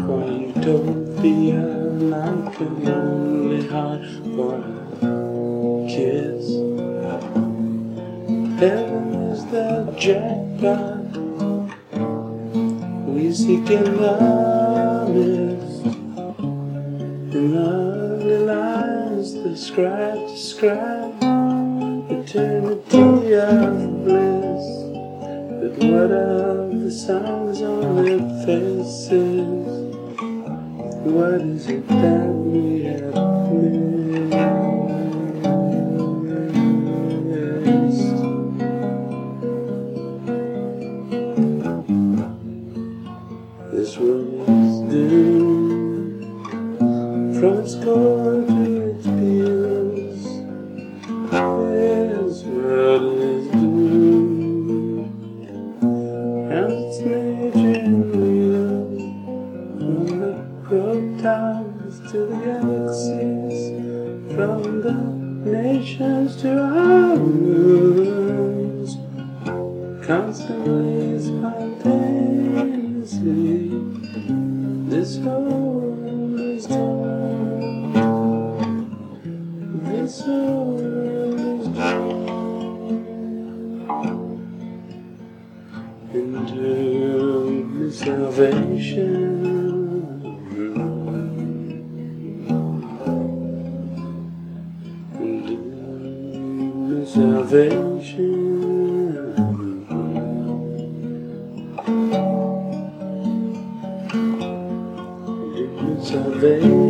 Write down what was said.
for utopia, like a lonely heart for a kiss. Heaven is the jackpot we seek in the mist. In ugly lines describe eternity of bliss. But what of the songs on their faces? What is it that we have missed? This world is doomed from its core to its peers. This world is doomed, and its nature and will, from the protons to the galaxies, from the nations to our moons, constantly, spontaneously, this world is doomed. This world is doomed into salvation. Into salvation. Into salvation.